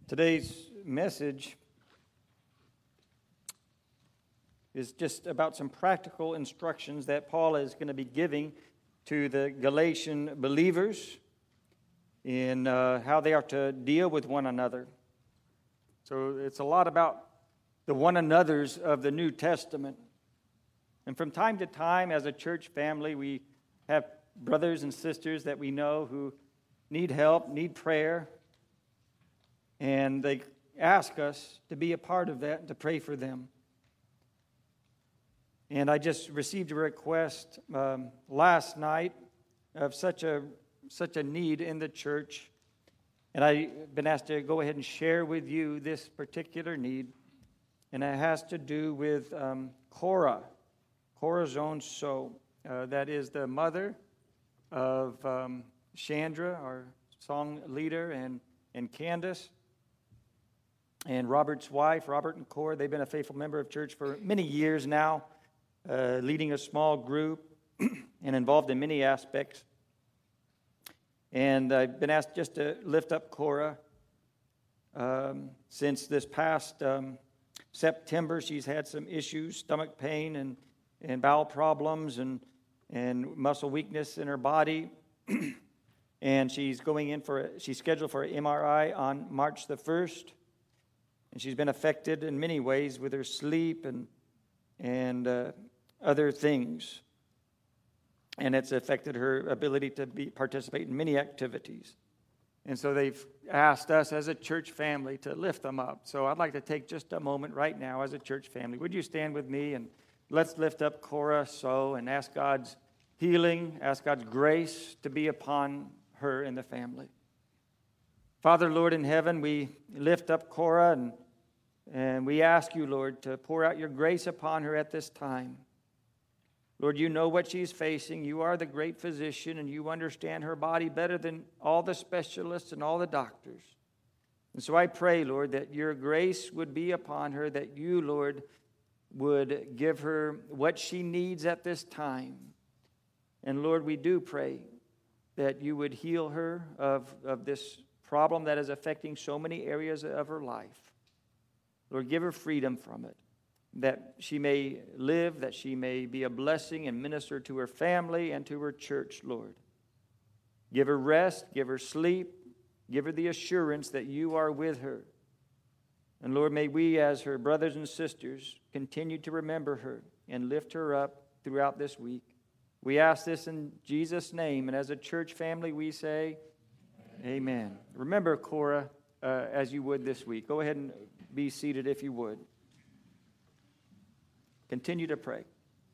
Today's message is just about some practical instructions that Paul is going to be giving to the Galatian believers in how they are to deal with one another. So it's a lot about the one another's of the New Testament. And from time to time, as a church family, we have brothers and sisters that we know who need help, need prayer. And they ask us to be a part of that and to pray for them. And I just received a request last night of such a need in the church. And I've been asked to go ahead and share with you this particular need. And it has to do with Cora Zonso. That is the mother of Chandra, our song leader, and Candace. And Robert's wife, Robert and Cora, they've been a faithful member of church for many years now, leading a small group and involved in many aspects. And I've been asked just to lift up Cora. Since this past September, she's had some issues, stomach pain and bowel problems and muscle weakness in her body. And she's she's scheduled for an MRI on March the 1st. And she's been affected in many ways with her sleep and other things. And it's affected her ability to participate in many activities. And so they've asked us as a church family to lift them up. So I'd like to take just a moment right now as a church family. Would you stand with me and let's lift up Cora and ask God's healing, ask God's grace to be upon her and the family. Father, Lord in heaven, we lift up Cora and we ask you, Lord, to pour out your grace upon her at this time. Lord, you know what she's facing. You are the great physician, and you understand her body better than all the specialists and all the doctors. And so I pray, Lord, that your grace would be upon her, that you, Lord, would give her what she needs at this time. And Lord, we do pray that you would heal her of this problem that is affecting so many areas of her life. Lord, give her freedom from it, that she may live, that she may be a blessing and minister to her family and to her church, Lord. Give her rest, give her sleep, give her the assurance that you are with her. And Lord, may we as her brothers and sisters continue to remember her and lift her up throughout this week. We ask this in Jesus' name, and as a church family we say, Amen. Remember Cora as you would this week. Go ahead and be seated if you would. Continue to pray.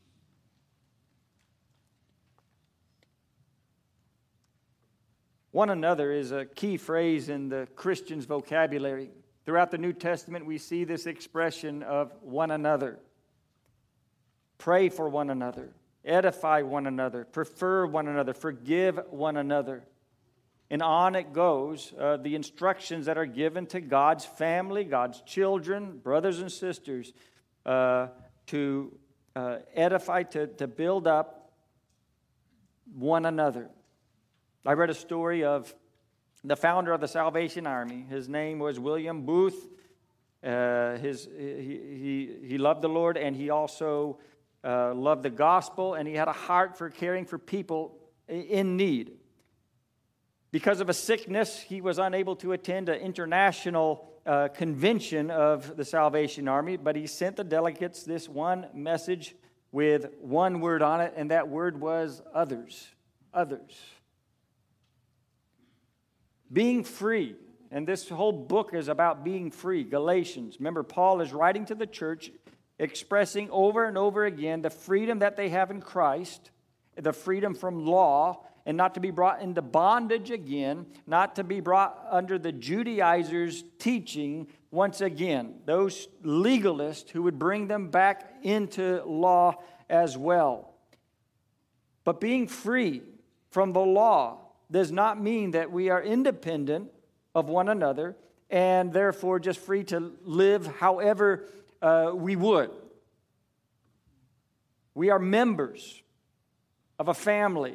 One another is a key phrase in the Christian's vocabulary. Throughout the New Testament, we see this expression of one another. Pray for one another. Edify one another. Prefer one another. Forgive one another. And on it goes, the instructions that are given to God's family, God's children, brothers and sisters, to edify, to build up one another. I read a story of the founder of the Salvation Army. His name was William Booth. He loved the Lord, and he also loved the gospel, and he had a heart for caring for people in need. Because of a sickness, he was unable to attend an international convention of the Salvation Army, but he sent the delegates this one message with one word on it, and that word was others. Others. Being free. And this whole book is about being free. Galatians. Remember, Paul is writing to the church, expressing over and over again the freedom that they have in Christ, the freedom from law, and not to be brought into bondage again, not to be brought under the Judaizers' teaching once again, those legalists who would bring them back into law as well. But being free from the law does not mean that we are independent of one another and therefore just free to live however we would. We are members of a family.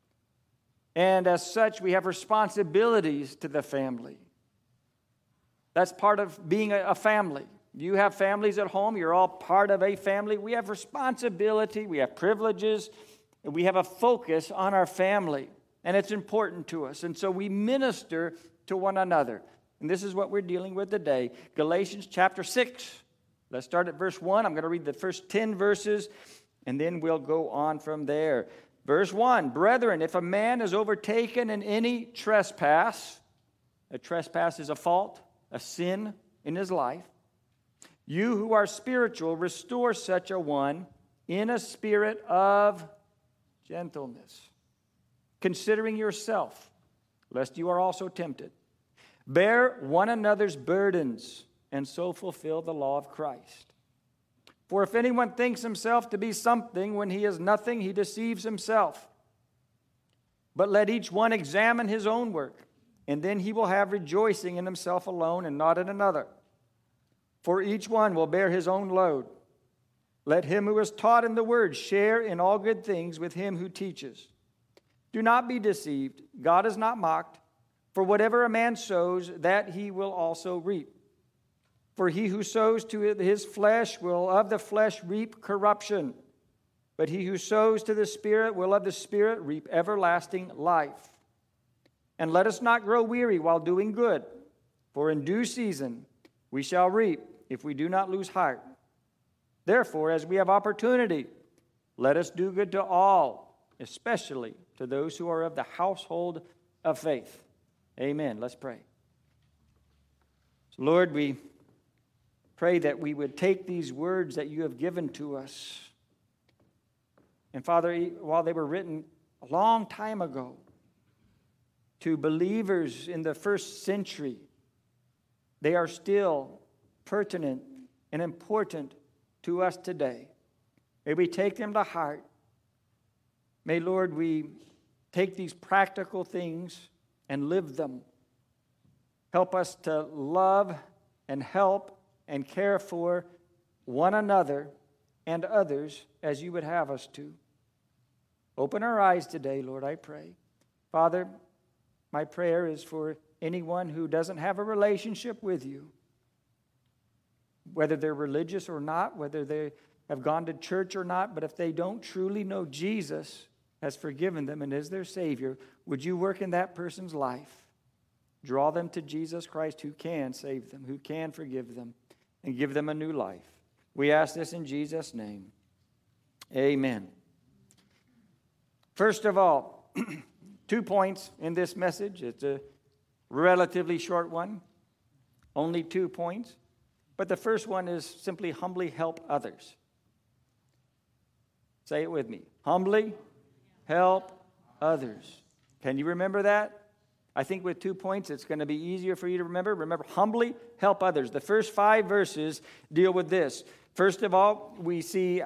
And as such, we have responsibilities to the family. That's part of being a family. You have families at home. You're all part of a family. We have responsibility. We have privileges. And we have a focus on our family. And it's important to us. And so we minister to one another. And this is what we're dealing with today. Galatians chapter 6. Let's start at verse 1. I'm going to read the first 10 verses, and then we'll go on from there. Verse 1, brethren, if a man is overtaken in any trespass, a trespass is a fault, a sin in his life, you who are spiritual, restore such a one in a spirit of gentleness, considering yourself, lest you are also tempted. Bear one another's burdens, and so fulfill the law of Christ. For if anyone thinks himself to be something when he is nothing, he deceives himself. But let each one examine his own work, and then he will have rejoicing in himself alone and not in another. For each one will bear his own load. Let him who is taught in the word share in all good things with him who teaches. Do not be deceived. God is not mocked. For whatever a man sows, that he will also reap. For he who sows to his flesh will of the flesh reap corruption. But he who sows to the Spirit will of the Spirit reap everlasting life. And let us not grow weary while doing good, for in due season we shall reap if we do not lose heart. Therefore, as we have opportunity, let us do good to all, especially to those who are of the household of faith. Amen. Let's pray. So Lord, we pray that we would take these words that you have given to us. And Father, while they were written a long time ago to believers in the first century, they are still pertinent and important to us today. May we take them to heart. May, Lord, we take these practical things and live them. Help us to love and help and care for one another and others as you would have us to. Open our eyes today, Lord, I pray. Father, my prayer is for anyone who doesn't have a relationship with you, whether they're religious or not, whether they have gone to church or not, but if they don't truly know Jesus has forgiven them and is their Savior, would you work in that person's life? Draw them to Jesus Christ, who can save them, who can forgive them, and give them a new life. We ask this in Jesus' name. Amen. First of all, 2 points in this message. It's a relatively short one, only 2 points. But the first one is simply humbly help others. Say it with me. Humbly help others. Can you remember that? I think with 2 points, it's going to be easier for you to remember. Remember, humbly help others. The first 5 verses deal with this. First of all, we see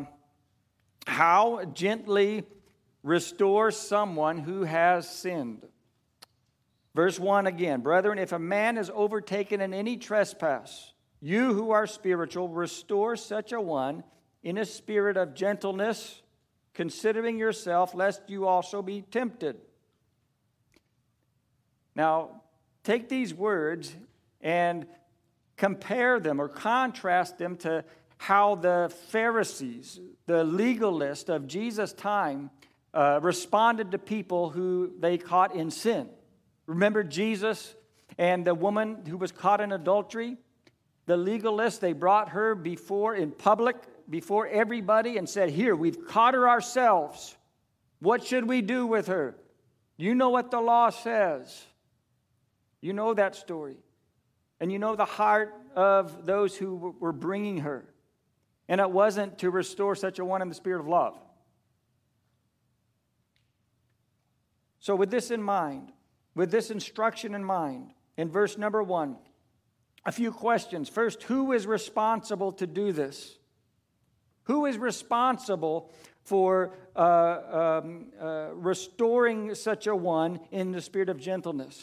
how gently restore someone who has sinned. Verse 1 again. Brethren, if a man is overtaken in any trespass, you who are spiritual, restore such a one in a spirit of gentleness, considering yourself, lest you also be tempted. Now, take these words and compare them or contrast them to how the Pharisees, the legalists of Jesus' time, responded to people who they caught in sin. Remember Jesus and the woman who was caught in adultery? The legalists, they brought her before in public, before everybody, and said, here, we've caught her ourselves. What should we do with her? You know what the law says. You know that story. And you know the heart of those who were bringing her. And it wasn't to restore such a one in the spirit of love. So with this in mind, with this instruction in mind, in verse number 1, a few questions. First, who is responsible to do this? Who is responsible for restoring such a one in the spirit of gentleness?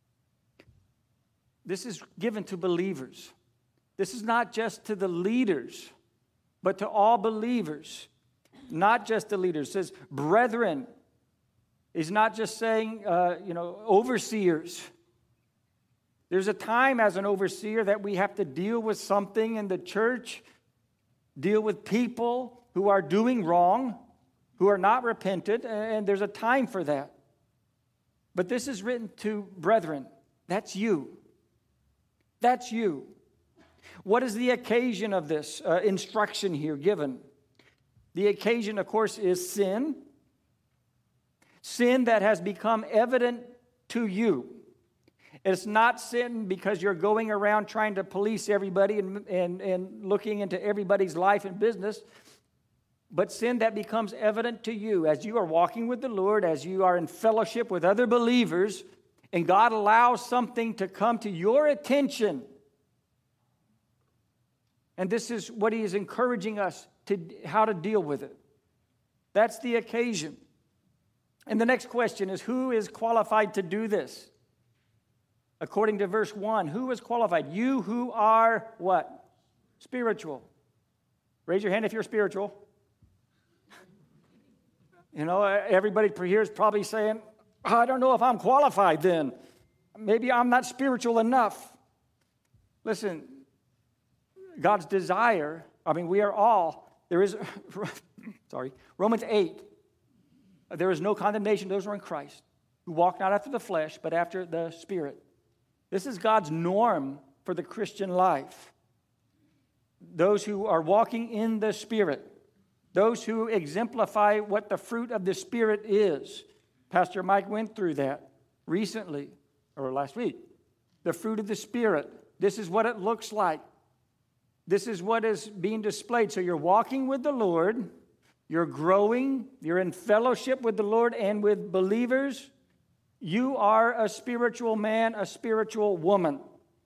This is given to believers. This is not just to the leaders, but to all believers. Not just the leaders. It says, brethren. He's not just saying, overseers. There's a time as an overseer that we have to deal with something in the church, deal with people who are doing wrong, who are not repentant, and there's a time for that. But this is written to brethren. That's you. That's you. What is the occasion of this instruction here given? The occasion, of course, is sin. Sin that has become evident to you. It's not sin because you're going around trying to police everybody and looking into everybody's life and business, but sin that becomes evident to you as you are walking with the Lord, as you are in fellowship with other believers, and God allows something to come to your attention. And this is what He is encouraging us to how to deal with it. That's the occasion. And the next question is, who is qualified to do this? According to verse 1, who is qualified? You who are what? Spiritual. Raise your hand if you're spiritual. You know, everybody here is probably saying, I don't know if I'm qualified then. Maybe I'm not spiritual enough. Listen, God's desire, we are all, there is, Romans 8, there is no condemnation to those who are in Christ, who walk not after the flesh, but after the Spirit. This is God's norm for the Christian life. Those who are walking in the Spirit, those who exemplify what the fruit of the Spirit is. Pastor Mike went through that recently, or last week. The fruit of the Spirit. This is what it looks like. This is what is being displayed. So you're walking with the Lord, you're growing, you're in fellowship with the Lord and with believers. You are a spiritual man, a spiritual woman.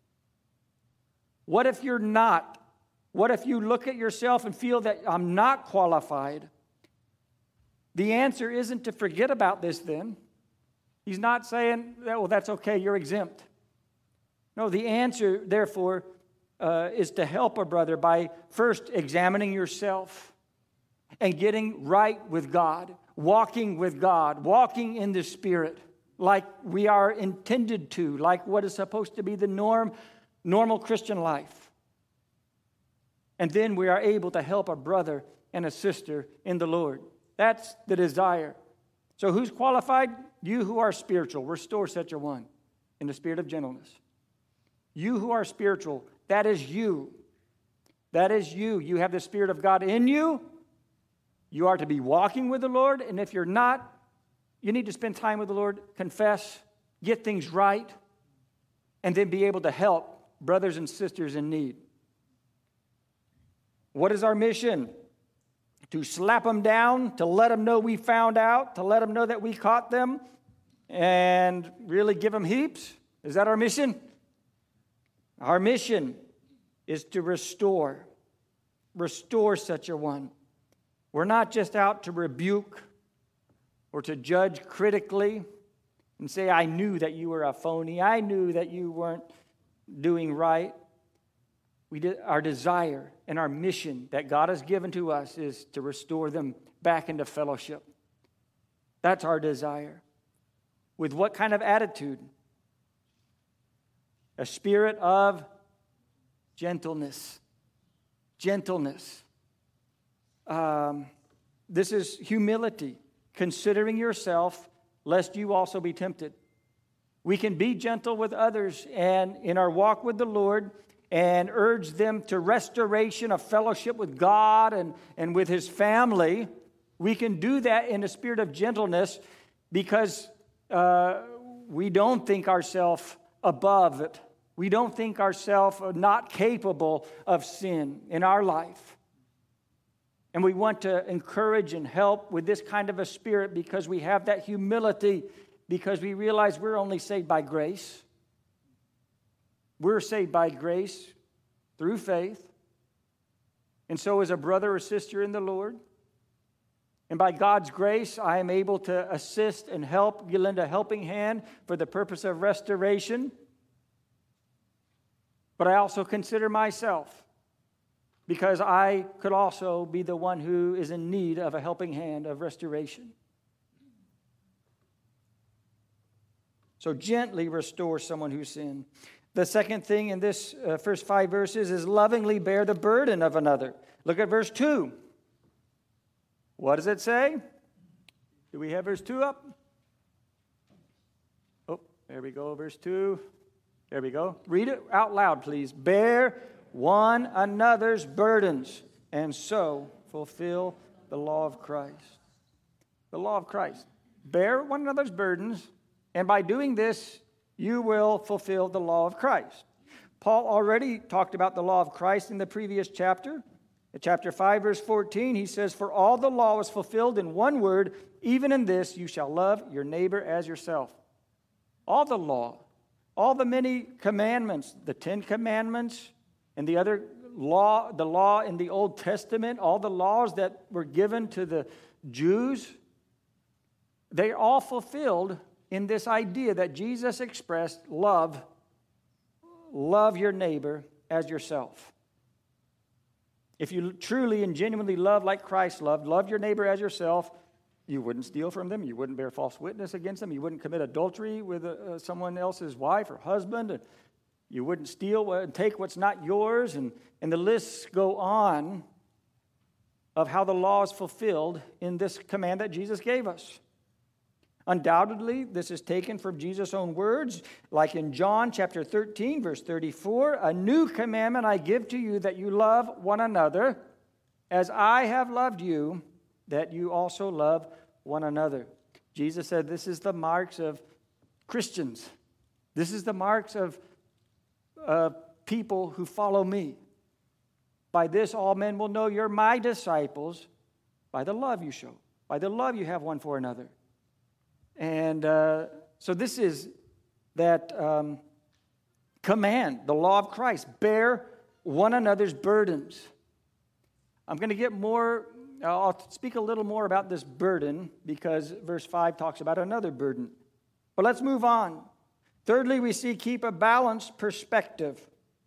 What if you're not? What if you look at yourself and feel that I'm not qualified? The answer isn't to forget about this then. He's not saying, well, that's okay, you're exempt. No, the answer, therefore, is to help a brother by first examining yourself and getting right with God, walking in the Spirit like we are intended to, like what is supposed to be the normal Christian life. And then we are able to help a brother and a sister in the Lord. That's the desire. So who's qualified? You who are spiritual. Restore such a one in the spirit of gentleness. You who are spiritual, that is you. That is you. You have the Spirit of God in you. You are to be walking with the Lord. And if you're not, you need to spend time with the Lord, confess, get things right, and then be able to help brothers and sisters in need. What is our mission? To slap them down, to let them know we found out, to let them know that we caught them, and really give them heaps? Is that our mission? Our mission is to restore such a one. We're not just out to rebuke or to judge critically and say, I knew that you were a phony. I knew that you weren't doing right. Our desire and our mission that God has given to us is to restore them back into fellowship. That's our desire. With what kind of attitude? A spirit of gentleness. Gentleness. This is humility, considering yourself, lest you also be tempted. We can be gentle with others and in our walk with the Lord and urge them to restoration of fellowship with God and with His family. We can do that in a spirit of gentleness because we don't think ourselves above it. We don't think ourselves not capable of sin in our life. And we want to encourage and help with this kind of a spirit because we have that humility, because we realize we're only saved by grace. We're saved by grace through faith. And so is a brother or sister in the Lord. And by God's grace, I am able to assist and help, lend a helping hand for the purpose of restoration. But I also consider myself, because I could also be the one who is in need of a helping hand of restoration. So gently restore someone who sinned. The second thing in this first 5 verses is lovingly bear the burden of another. Look at verse 2. What does it say? Do we have verse 2 up? Oh, there we go, verse 2. There we go. Read it out loud, please. Bear one another's burdens, and so fulfill the law of Christ. The law of Christ. Bear one another's burdens, and by doing this, you will fulfill the law of Christ. Paul already talked about the law of Christ in the previous chapter. In chapter 5, verse 14, he says, "For all the law was fulfilled in one word, even in this, you shall love your neighbor as yourself." All the law, all the many commandments, the 10 commandments, and the other law, the law in the Old Testament, all the laws that were given to the Jews, they're all fulfilled in this idea that Jesus expressed, love your neighbor as yourself. If you truly and genuinely love like Christ loved, love your neighbor as yourself, you wouldn't steal from them, you wouldn't bear false witness against them, you wouldn't commit adultery with someone else's wife or husband, and you wouldn't steal and take what's not yours, and the lists go on of how the law is fulfilled in this command that Jesus gave us. Undoubtedly, this is taken from Jesus' own words, like in John chapter 13, verse 34, "A new commandment I give to you, that you love one another, as I have loved you, that you also love one another." Jesus said this is the marks of Christians. This is the marks of people who follow me. "By this all men will know you're my disciples, by the love you show, by the love you have one for another." And so this is that command, the law of Christ. Bear one another's burdens. I'm going to get more, I'll speak a little more about this burden because verse 5 talks about another burden. But let's move on. Thirdly, we see keep a balanced perspective.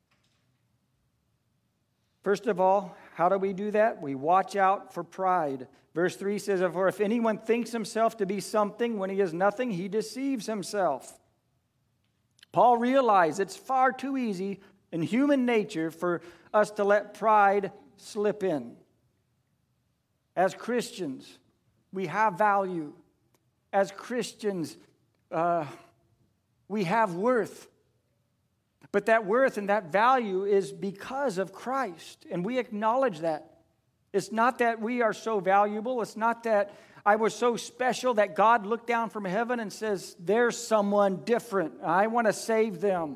First of all, how do we do that? We watch out for pride. Verse 3 says, "For if anyone thinks himself to be something when he is nothing, he deceives himself." Paul realized it's far too easy in human nature for us to let pride slip in. As Christians, we have value. As Christians, we have worth. But that worth and that value is because of Christ, and we acknowledge that. It's not that we are so valuable. It's not that I was so special that God looked down from heaven and says, "There's someone different. I want to save them."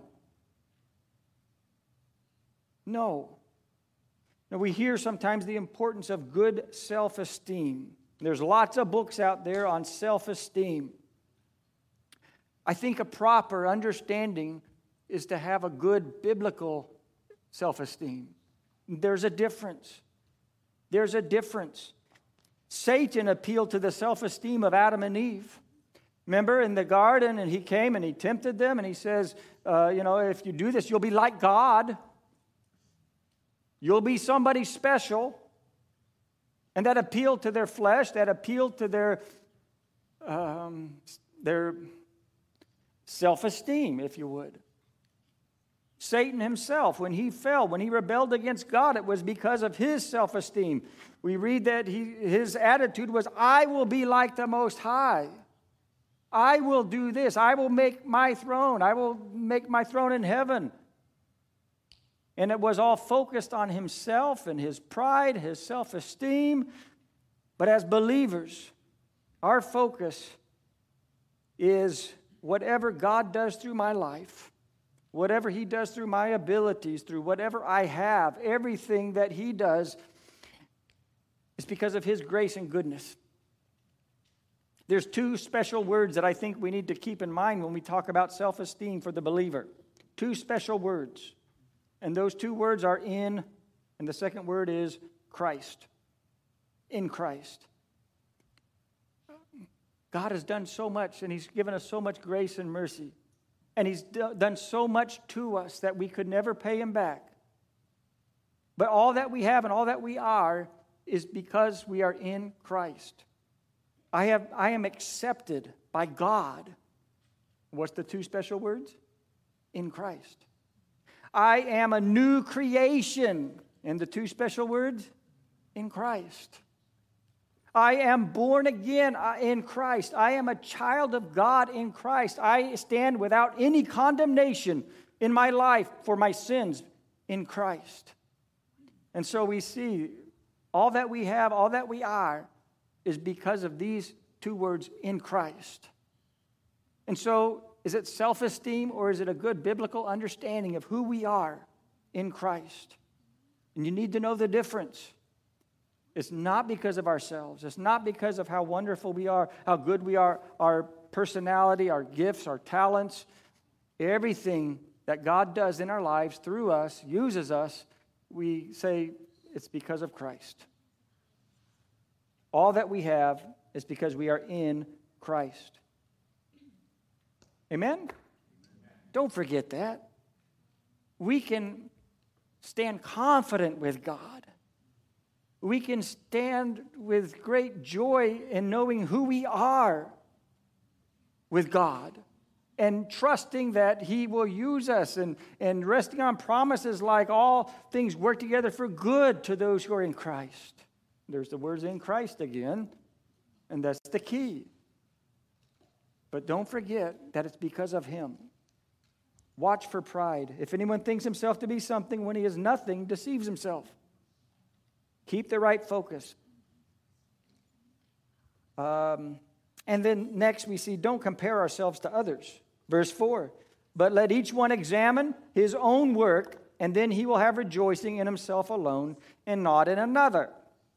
No. Now, we hear sometimes the importance of good self-esteem. There's lots of books out there on self-esteem. I think a proper understanding is to have a good biblical self-esteem. There's a difference. There's a difference. Satan appealed to the self-esteem of Adam and Eve. Remember in the garden, and he came and he tempted them, and he says, if you do this, you'll be like God. You'll be somebody special. And that appealed to their flesh, that appealed to their self-esteem, if you would. Satan himself, when he fell, when he rebelled against God, it was because of his self-esteem. We read that his attitude was, "I will be like the Most High. I will do this. I will make my throne. I will make my throne in heaven." And it was all focused on himself and his pride, his self-esteem. But as believers, our focus is whatever God does through my life, whatever he does through my abilities, through whatever I have, everything that he does is because of his grace and goodness. There's 2 special words that I think we need to keep in mind when we talk about self-esteem for the believer. 2 special words. And those 2 words are in, and the second word is Christ. In Christ. God has done so much, and he's given us so much grace and mercy. And he's done so much to us that we could never pay him back. But all that we have and all that we are is because we are in Christ. I am accepted by God. What's the 2 special words? In Christ. I am a new creation. And the two special words, in Christ. I am born again in Christ. I am a child of God in Christ. I stand without any condemnation in my life for my sins in Christ. And so we see all that we have, all that we are, is because of these two words, in Christ. And so, is it self-esteem or is it a good biblical understanding of who we are in Christ? And you need to know the difference. It's not because of ourselves. It's not because of how wonderful we are, how good we are, our personality, our gifts, our talents. Everything that God does in our lives through us, uses us, we say it's because of Christ. All that we have is because we are in Christ. Amen? Don't forget that. We can stand confident with God. We can stand with great joy in knowing who we are with God and trusting that He will use us and resting on promises like all things work together for good to those who are in Christ. There's the words in Christ again, and that's the key. But don't forget that it's because of Him. Watch for pride. If anyone thinks himself to be something when he is nothing, deceives himself. Keep the right focus. And then next we see, don't compare ourselves to others. Verse 4, but let each one examine his own work, and then he will have rejoicing in himself alone and not in another.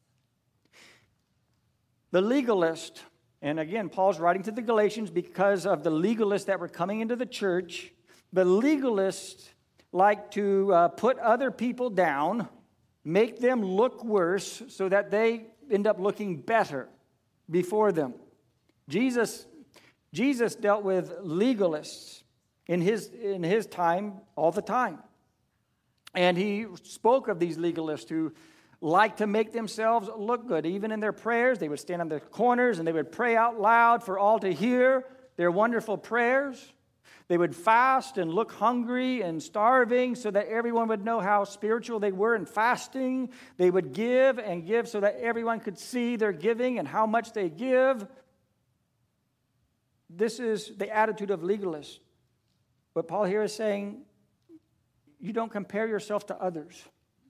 The legalist, and again, Paul's writing to the Galatians because of the legalists that were coming into the church. The legalists like to put other people down, make them look worse so that they end up looking better before them. Jesus dealt with legalists in his time all the time. And he spoke of these legalists who like to make themselves look good. Even in their prayers, they would stand on the corners and they would pray out loud for all to hear their wonderful prayers. They would fast and look hungry and starving so that everyone would know how spiritual they were in fasting. They would give and give so that everyone could see their giving and how much they give. This is the attitude of legalists. But Paul here is saying, you don't compare yourself to others.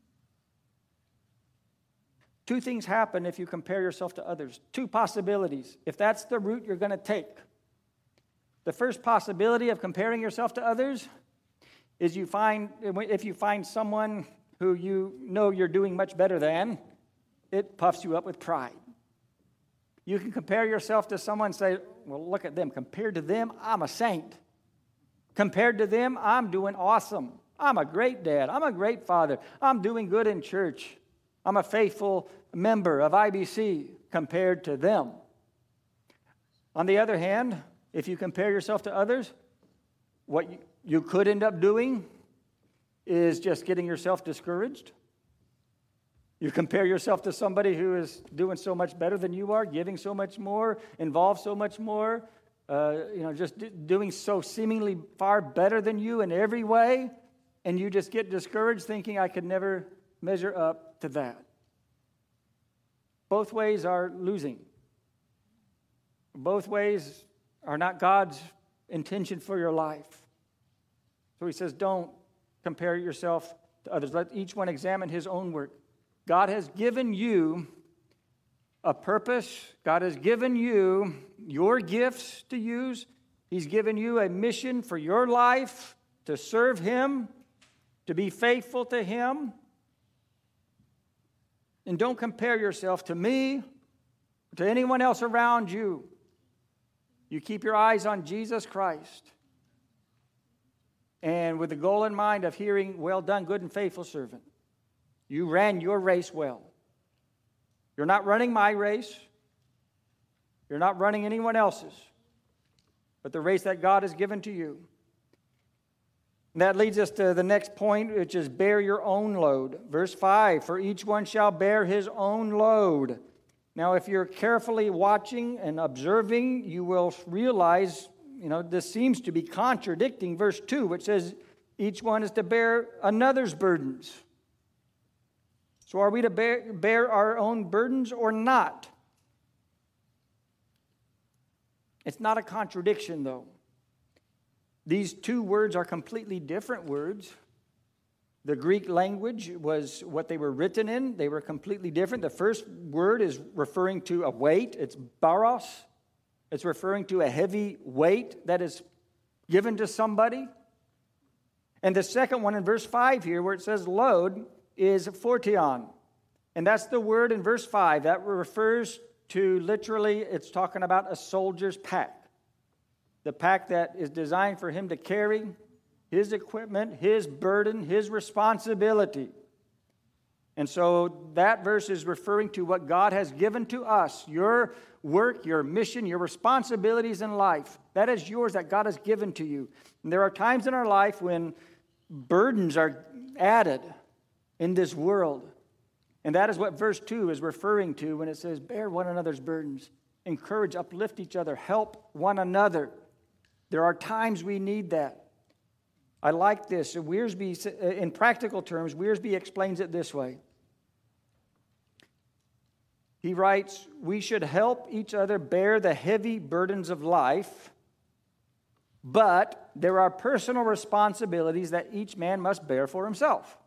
Two things happen if you compare yourself to others. Two possibilities, if that's the route you're going to take. The first possibility of comparing yourself to others is if you find someone who you know you're doing much better than, it puffs you up with pride. You can compare yourself to someone and say, well, look at them. Compared to them, I'm a saint. Compared to them, I'm doing awesome. I'm a great dad. I'm a great father. I'm doing good in church. I'm a faithful member of IBC compared to them. On the other hand, if you compare yourself to others, what you could end up doing is just getting yourself discouraged. You compare yourself to somebody who is doing so much better than you are, giving so much more, involved so much more, just doing so seemingly far better than you in every way, and you just get discouraged thinking, I could never measure up to that. Both ways are losing. Both ways are not God's intention for your life. So he says, don't compare yourself to others. Let each one examine his own work. God has given you a purpose. God has given you your gifts to use. He's given you a mission for your life to serve Him, to be faithful to Him. And don't compare yourself to me, to anyone else around you. You keep your eyes on Jesus Christ. And with the goal in mind of hearing, well done, good and faithful servant. You ran your race well. You're not running my race. You're not running anyone else's. But the race that God has given to you. And that leads us to the next point, which is bear your own load. Verse 5, for each one shall bear his own load. Now, if you're carefully watching and observing, you will realize, this seems to be contradicting verse 2, which says, each one is to bear another's burdens. So are we to bear our own burdens or not? It's not a contradiction, though. These two words are completely different words. The Greek language was what they were written in. They were completely different. The first word is referring to a weight. It's baros. It's referring to a heavy weight that is given to somebody. And the second one in verse 5 here, where it says load, is phortion. And that's the word in verse 5. That refers to, literally, it's talking about a soldier's pack. The pack that is designed for him to carry his equipment, his burden, his responsibility. And so that verse is referring to what God has given to us. Your work, your mission, your responsibilities in life. That is yours, that God has given to you. And there are times in our life when burdens are added in this world. And that is what verse 2 is referring to when it says, bear one another's burdens. Encourage, uplift each other, help one another. There are times we need that. I like this. Wiersbe, in practical terms, Wiersbe explains it this way. He writes, we should help each other bear the heavy burdens of life, but there are personal responsibilities that each man must bear for himself.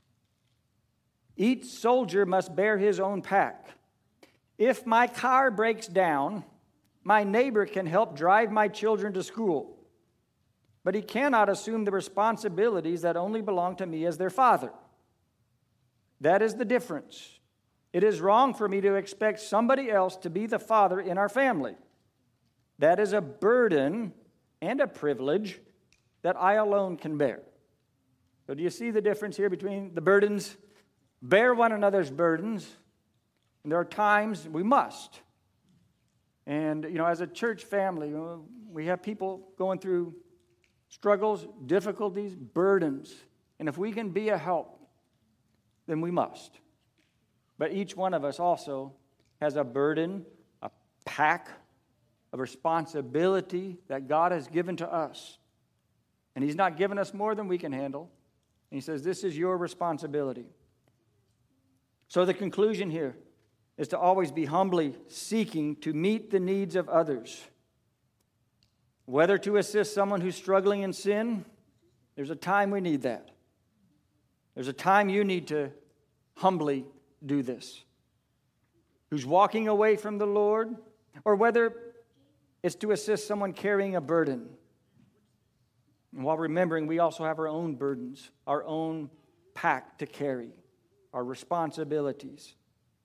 Each soldier must bear his own pack. If my car breaks down, my neighbor can help drive my children to school, but he cannot assume the responsibilities that only belong to me as their father. That is the difference. It is wrong for me to expect somebody else to be the father in our family. That is a burden and a privilege that I alone can bear. So do you see the difference here between the burdens? Bear one another's burdens. And there are times we must. And, as a church family, we have people going through struggles, difficulties, burdens. And if we can be a help, then we must. But each one of us also has a burden, a pack, a responsibility that God has given to us. And He's not given us more than we can handle. And He says, this is your responsibility. So the conclusion here is to always be humbly seeking to meet the needs of others. Whether to assist someone who's struggling in sin, there's a time we need that. There's a time you need to humbly do this. Who's walking away from the Lord, or whether it's to assist someone carrying a burden. And while remembering, we also have our own burdens, our own pack to carry, our responsibilities.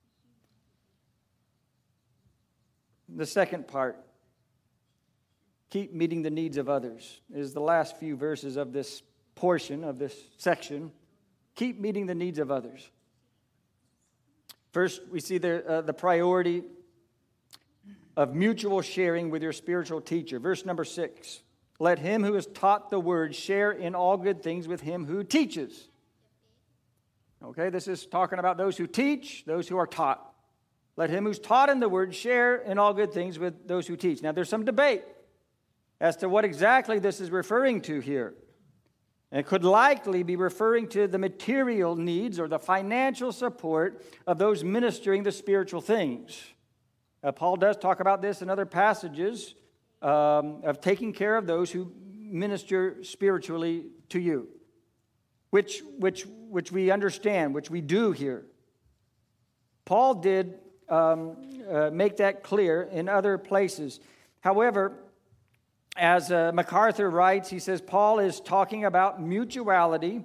The second part, keep meeting the needs of others, is the last few verses of this portion, of this section. Keep meeting the needs of others. First, we see the priority of mutual sharing with your spiritual teacher. Verse number 6, let him who is taught the word share in all good things with him who teaches. Okay, this is talking about those who teach, those who are taught. Let him who's taught in the word share in all good things with those who teach. Now, there's some debate as to what exactly this is referring to here. And it could likely be referring to the material needs or the financial support of those ministering the spiritual things. Paul does talk about this in other passages of taking care of those who minister spiritually to you, which we understand, which we do here. Paul did make that clear in other places. However, as MacArthur writes, he says, Paul is talking about mutuality,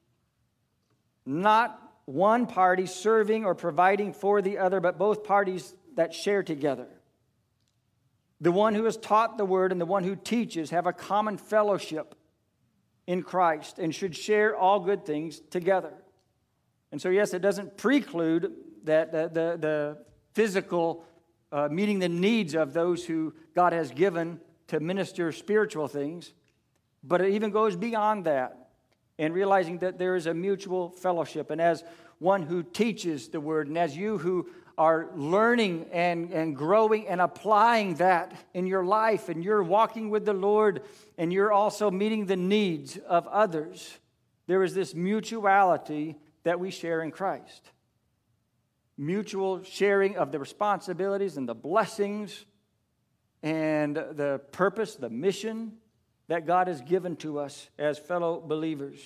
not one party serving or providing for the other, but both parties that share together. The one who has taught the word and the one who teaches have a common fellowship in Christ and should share all good things together. And so, yes, it doesn't preclude that the physical meeting the needs of those who God has given to minister spiritual things, but it even goes beyond that, and realizing that there is a mutual fellowship. And as one who teaches the word, and as you who are learning and growing and applying that in your life, and you're walking with the Lord, and you're also meeting the needs of others, there is this mutuality that we share in Christ. Mutual sharing of the responsibilities and the blessings and the purpose, the mission that God has given to us as fellow believers.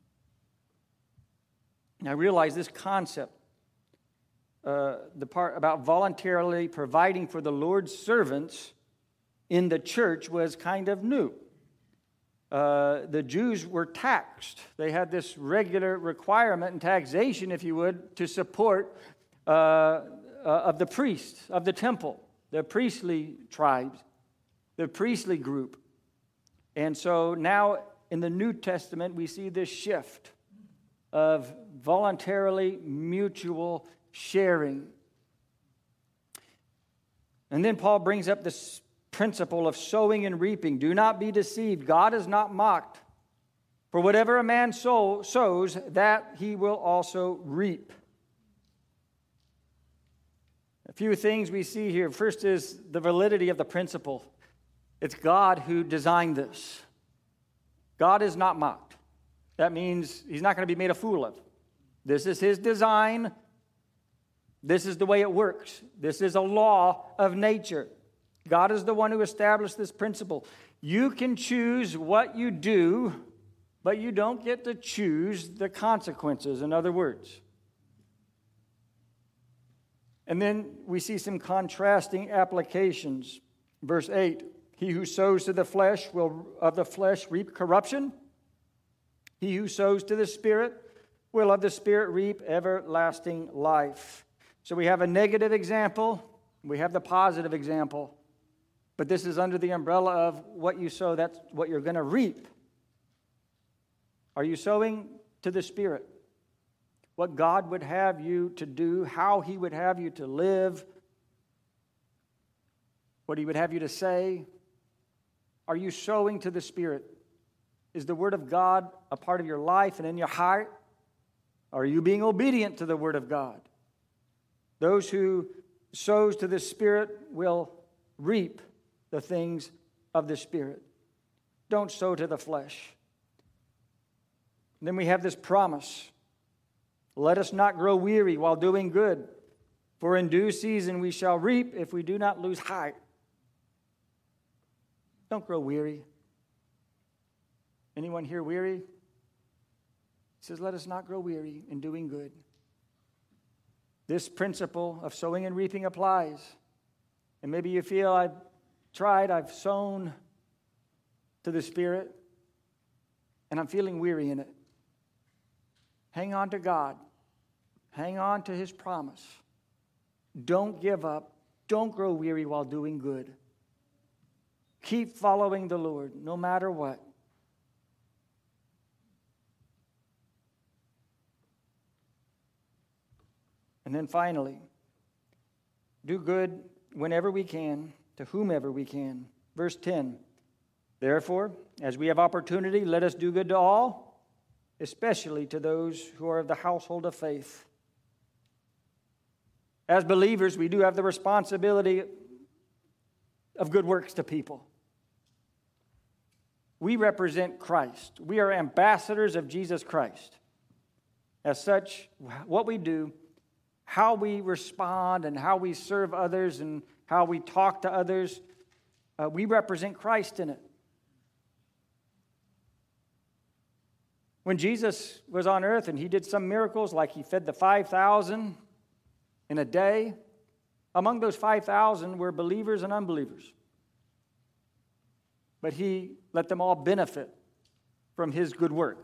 Now, I realize this concept, the part about voluntarily providing for the Lord's servants in the church, was kind of new. The Jews were taxed. They had this regular requirement and taxation, if you would, to support of the priests of the temple, the priestly tribes, the priestly group. And so now in the New Testament, we see this shift of voluntarily mutual sharing. And then Paul brings up this principle of sowing and reaping. Do not be deceived. God is not mocked. For whatever a man sows, that he will also reap. A few things we see here. First is the validity of the principle. It's God who designed this. God is not mocked. That means he's not going to be made a fool of. This is his design. This is the way it works. This is a law of nature. God is the one who established this principle. You can choose what you do, but you don't get to choose the consequences, in other words. And then we see some contrasting applications. Verse 8, he who sows to the flesh will of the flesh reap corruption. He who sows to the Spirit will of the Spirit reap everlasting life. So we have a negative example, we have the positive example. But this is under the umbrella of what you sow, that's what you're going to reap. Are you sowing to the Spirit? What God would have you to do, how he would have you to live, what he would have you to say? Are you sowing to the Spirit? Is the Word of God a part of your life and in your heart? Are you being obedient to the Word of God? Those who sows to the Spirit will reap the things of the Spirit. Don't sow to the flesh. And then we have this promise. Let us not grow weary while doing good, for in due season we shall reap if we do not lose heart. Don't grow weary. Anyone here weary? He says, let us not grow weary in doing good. This principle of sowing and reaping applies. And maybe you feel, I've sown to the Spirit, and I'm feeling weary in it. Hang on to God. Hang on to his promise. Don't give up. Don't grow weary while doing good. Keep following the Lord no matter what. And then finally, do good whenever we can, to whomever we can. Verse 10, therefore, as we have opportunity, let us do good to all, especially to those who are of the household of faith. As believers, we do have the responsibility of good works to people. We represent Christ. We are ambassadors of Jesus Christ. As such, what we do, how we respond and how we serve others and how we talk to others, we represent Christ in it. When Jesus was on earth and he did some miracles, like he fed the 5,000 in a day, among those 5,000 were believers and unbelievers. But he let them all benefit from his good work.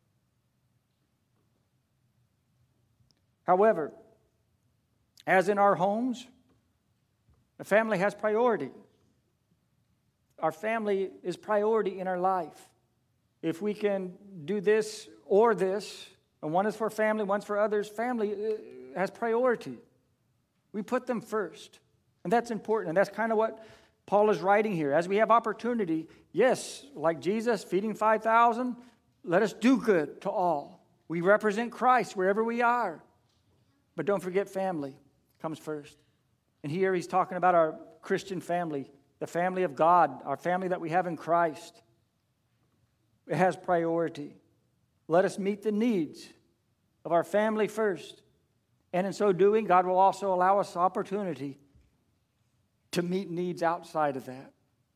However, as in our homes, the family has priority. Our family is priority in our life. If we can do this or this, and one is for family, one's for others, family has priority. We put them first. And that's important. And that's kind of what Paul is writing here. As we have opportunity, yes, like Jesus feeding 5,000, let us do good to all. We represent Christ wherever we are. But don't forget family. comes first. And here he's talking about our Christian family, the family of God, our family that we have in Christ. It has priority. Let us meet the needs of our family first. And in so doing, God will also allow us opportunity to meet needs outside of that.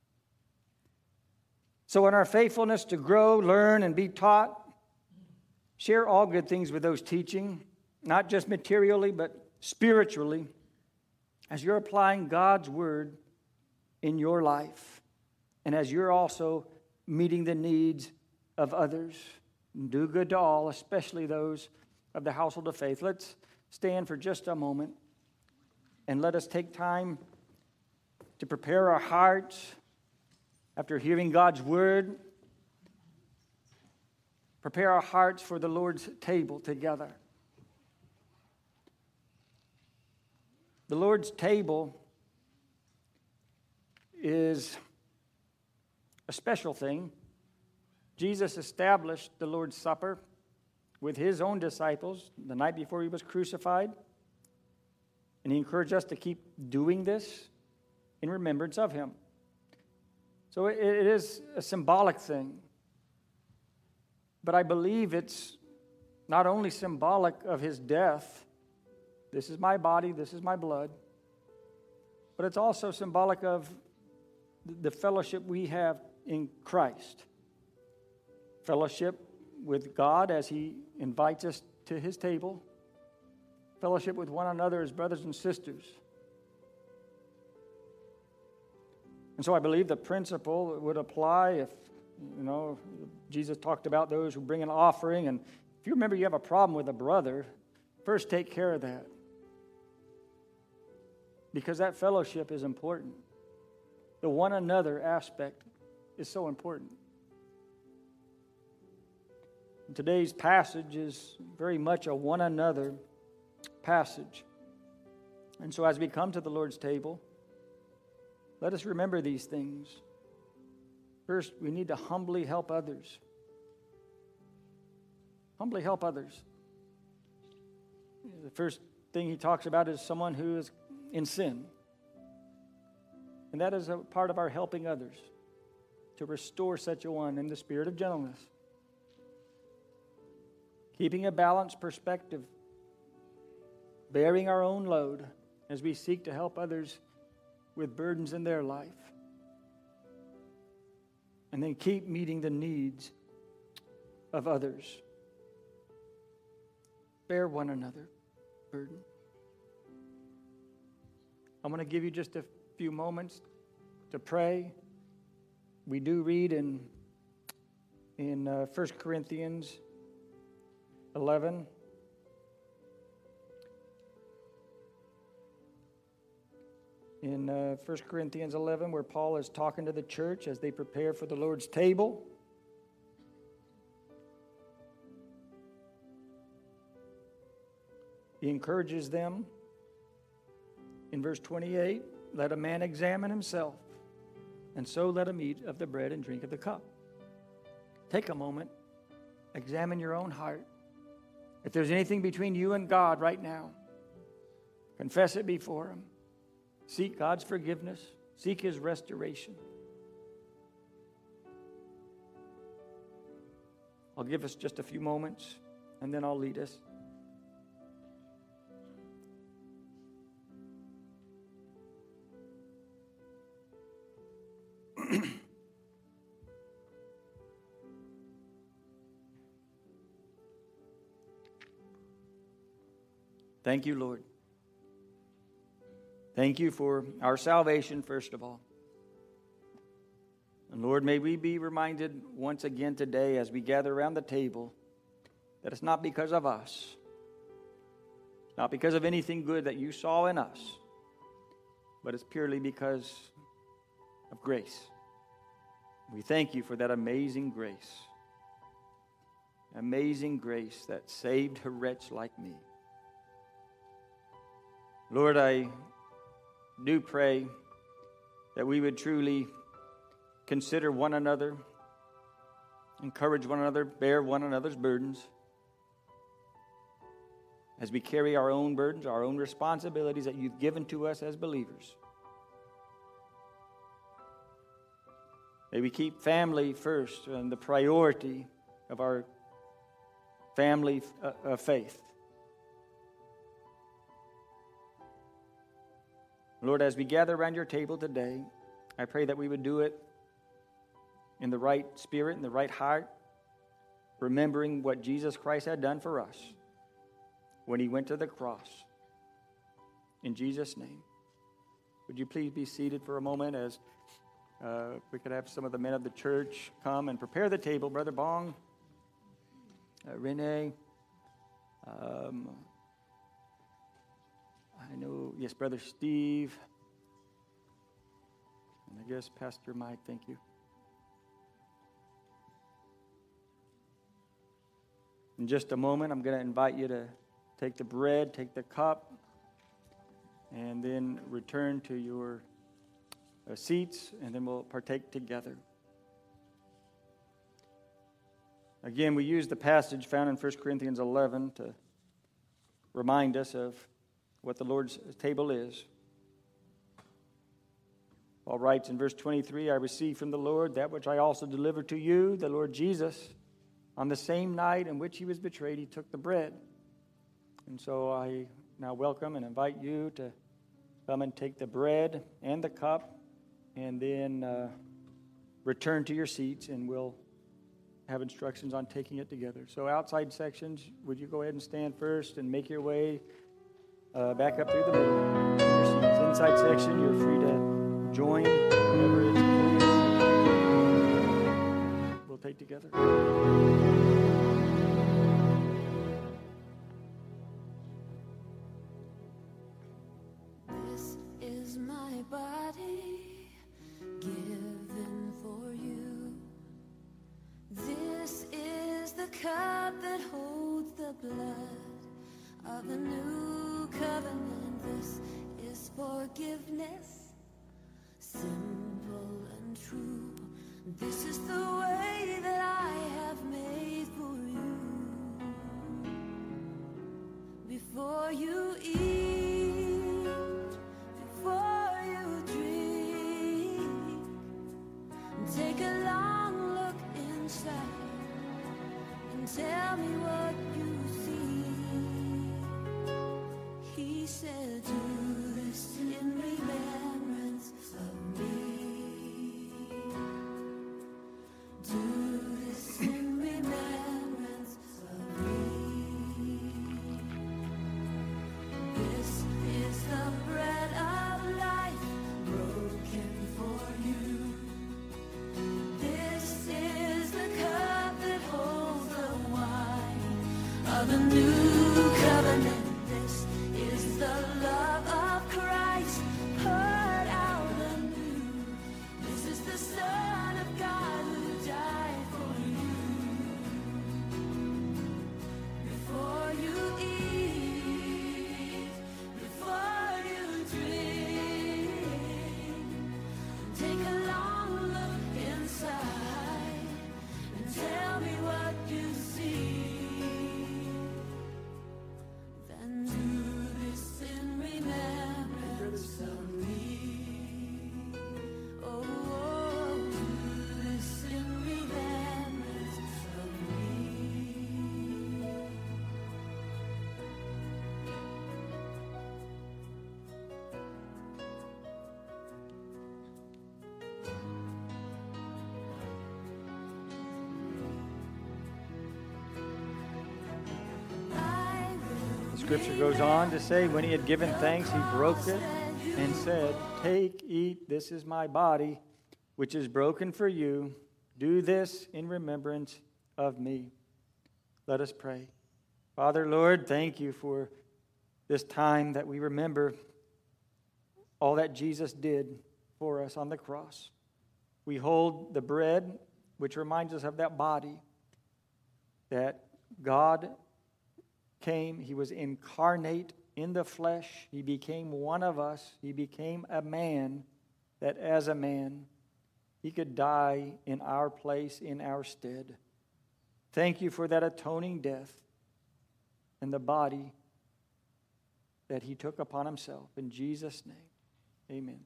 So in our faithfulness to grow, learn, and be taught, share all good things with those teaching, not just materially, but spiritually, as you're applying God's word in your life, and as you're also meeting the needs of others. Do good to all, especially those of the household of faith. Let's stand for just a moment, and let us take time to prepare our hearts after hearing God's word. Prepare our hearts for the Lord's table together. The Lord's table is a special thing. Jesus established the Lord's Supper with his own disciples the night before he was crucified. And he encouraged us to keep doing this in remembrance of him. So it is a symbolic thing. But I believe it's not only symbolic of his death, this is my body, this is my blood, but it's also symbolic of the fellowship we have in Christ. Fellowship with God as he invites us to his table. Fellowship with one another as brothers and sisters. And so I believe the principle would apply if, Jesus talked about those who bring an offering. And if you remember you have a problem with a brother, first take care of that. Because that fellowship is important. The one another aspect is so important. And today's passage is very much a one another passage. And so as we come to the Lord's table, let us remember these things. First, we need to humbly help others. Humbly help others. The first thing he talks about is someone who is in sin. And that is a part of our helping others, to restore such a one in the spirit of gentleness. Keeping a balanced perspective, bearing our own load as we seek to help others with burdens in their life. And then keep meeting the needs of others. Bear one another burden. I'm going to give you just a few moments to pray. We do read in 1 Corinthians 11. In 1 Corinthians 11, where Paul is talking to the church as they prepare for the Lord's table. He encourages them in verse 28, let a man examine himself, and so let him eat of the bread and drink of the cup. Take a moment, examine your own heart. If there's anything between you and God right now, confess it before him. Seek God's forgiveness. Seek his restoration. I'll give us just a few moments, and then I'll lead us. Thank you, Lord. Thank you for our salvation, first of all. And Lord, may we be reminded once again today as we gather around the table that it's not because of us. It's not because of anything good that you saw in us, but it's purely because of grace. We thank you for that amazing grace. Amazing grace that saved a wretch like me. Lord, I do pray that we would truly consider one another, encourage one another, bear one another's burdens. as we carry our own burdens, our own responsibilities that you've given to us as believers. May we keep family first and the priority of our family of faith. Lord, as we gather around your table today, I pray that we would do it in the right spirit, in the right heart, remembering what Jesus Christ had done for us when he went to the cross. In Jesus' name. Would you please be seated for a moment as we could have some of the men of the church come and prepare the table. Brother Bong, Renee, I know, yes, Brother Steve, and I guess Pastor Mike, thank you. In just a moment, I'm going to invite you to take the bread, take the cup, and then return to your seats, and then we'll partake together. Again, we use the passage found in 1 Corinthians 11 to remind us of what the Lord's table is. Paul writes in verse 23, I received from the Lord that which I also delivered to you, the Lord Jesus. On the same night in which he was betrayed, he took the bread. And so I now welcome and invite you to come and take the bread and the cup, and then return to your seats, and we'll have instructions on taking it together. So outside sections, would you go ahead and stand first and make your way back up through the middle to your seats. Inside section, you're free to join whenever it's clear. We'll take together. This is my body given for you. This is the cup that holds the blood of the new covenant. This is forgiveness, simple and true. This is the way that I have made for you. Before you eat, before you drink, take a long look inside and tell me what you see. He said, do this in remembrance of me. Do this in remembrance of me. This is the bread of life broken for you. This is the cup that holds the wine of the new covenant. This is the love of Christ poured out anew. This is the Son of God who died for you. Before you eat, before you drink, take a long look inside and tell me what you see. Then do this in remembrance of me. Oh, do this in remembrance of me. The scripture goes on to say, when he had given thanks, he broke it and said, take, eat, this is my body, which is broken for you. Do this in remembrance of me. Let us pray. Father, Lord, thank you for this time that we remember all that Jesus did for us on the cross. We hold the bread, which reminds us of that body, that God came, he was incarnate in the flesh. He became one of us. He became a man, that as a man, he could die in our place, in our stead. Thank you for that atoning death and the body that he took upon himself. In Jesus' name, amen.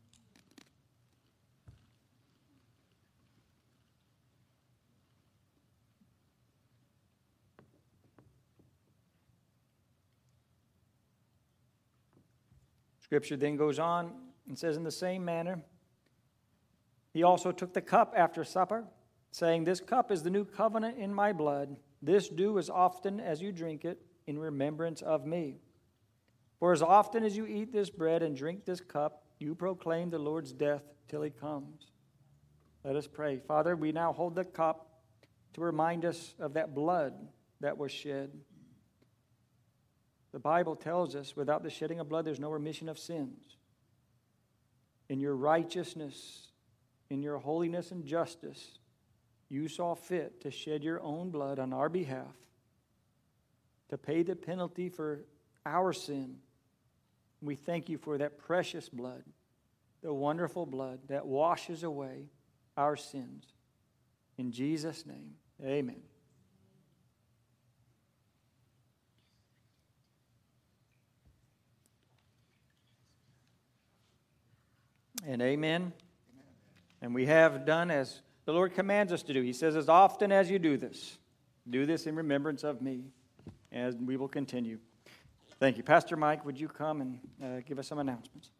Scripture then goes on and says, in the same manner, he also took the cup after supper, saying, this cup is the new covenant in my blood. This do as often as you drink it in remembrance of me. For as often as you eat this bread and drink this cup, you proclaim the Lord's death till he comes. Let us pray. Father, we now hold the cup to remind us of that blood that was shed. The Bible tells us without the shedding of blood, there's no remission of sins. In your righteousness, in your holiness and justice, you saw fit to shed your own blood on our behalf, to pay the penalty for our sin. We thank you for that precious blood, the wonderful blood that washes away our sins. In Jesus' name, amen. And amen. And we have done as the Lord commands us to do. He says, as often as you do this in remembrance of me, as we will continue. Thank you. Pastor Mike, would you come and give us some announcements?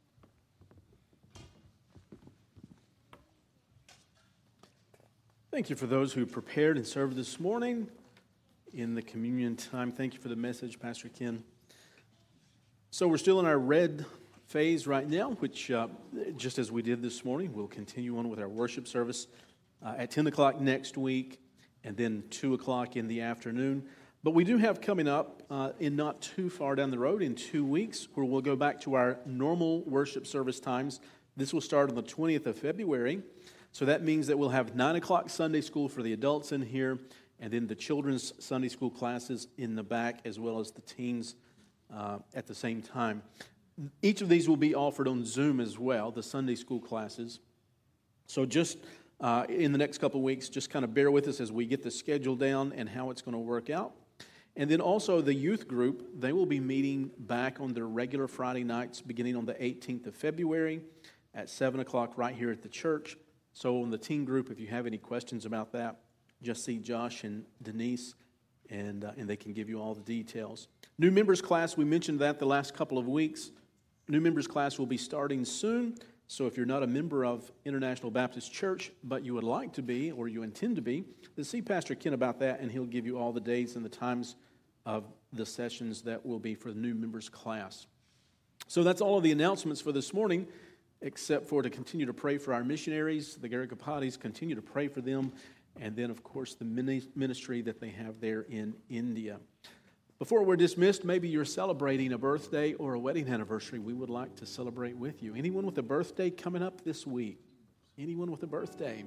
Thank you for those who prepared and served this morning in the communion time. Thank you for the message, Pastor Ken. So we're still in our red phase right now, which just as we did this morning, we'll continue on with our worship service at 10 o'clock next week and then 2 o'clock in the afternoon. But we do have coming up in not too far down the road in 2 weeks where we'll go back to our normal worship service times. This will start on the 20th of February. So that means that we'll have 9 o'clock Sunday school for the adults in here and then the children's Sunday school classes in the back as well as the teens at the same time. Each of these will be offered on Zoom as well, the Sunday school classes. So just in the next couple of weeks, just kind of bear with us as we get the schedule down and how it's going to work out. And then also the youth group, they will be meeting back on their regular Friday nights beginning on the 18th of February at 7 o'clock right here at the church. So on the teen group, if you have any questions about that, just see Josh and Denise, and they can give you all the details. New members class, we mentioned that the last couple of weeks. New members class will be starting soon. So if you're not a member of International Baptist Church, but you would like to be or you intend to be, then see Pastor Ken about that, and he'll give you all the dates and the times of the sessions that will be for the new members class. So that's all of the announcements for this morning, except for to continue to pray for our missionaries, the Garikapatis, continue to pray for them, and then, of course, the ministry that they have there in India. Before we're dismissed, maybe you're celebrating a birthday or a wedding anniversary. We would like to celebrate with you. Anyone with a birthday coming up this week? Anyone with a birthday?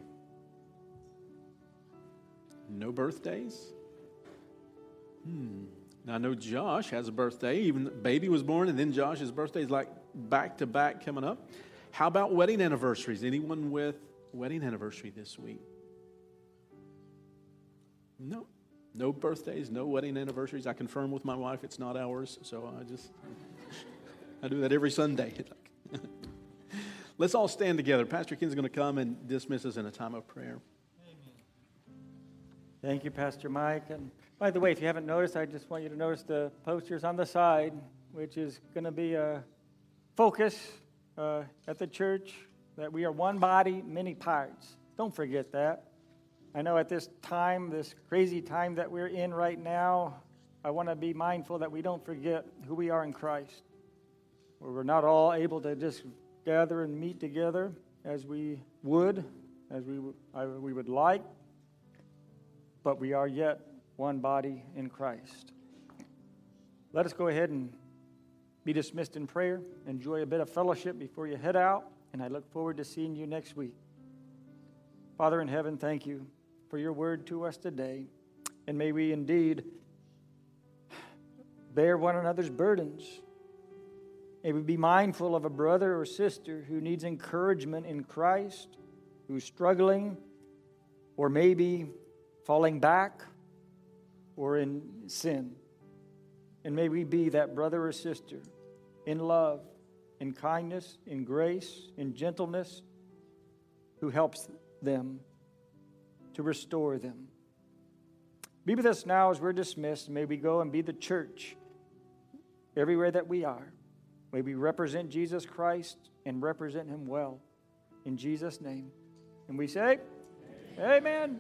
No birthdays? Now, I know Josh has a birthday. Even the baby was born, and then Josh's birthday is like back-to-back coming up. How about wedding anniversaries? Anyone with wedding anniversary this week? No. No birthdays, no wedding anniversaries. I confirm with my wife it's not ours, so I do that every Sunday. Let's all stand together. Pastor Ken's going to come and dismiss us in a time of prayer. Thank you, Pastor Mike. And by the way, if you haven't noticed, I just want you to notice the posters on the side, which is going to be a focus at the church, that we are one body, many parts. Don't forget that. I know at this time, this crazy time that we're in right now, I want to be mindful that we don't forget who we are in Christ. Where we're not all able to just gather and meet together as we would, as we would like, but we are yet one body in Christ. Let us go ahead and be dismissed in prayer. Enjoy a bit of fellowship before you head out, and I look forward to seeing you next week. Father in heaven, thank you for your word to us today, and may we indeed bear one another's burdens. May we be mindful of a brother or sister who needs encouragement in Christ, who's struggling, or maybe falling back, or in sin. And may we be that brother or sister in love, in kindness, in grace, in gentleness, who helps them to restore them. Be with us now as we're dismissed. May we go and be the church everywhere that we are. May we represent Jesus Christ and represent him well. In Jesus' name. And we say, Amen.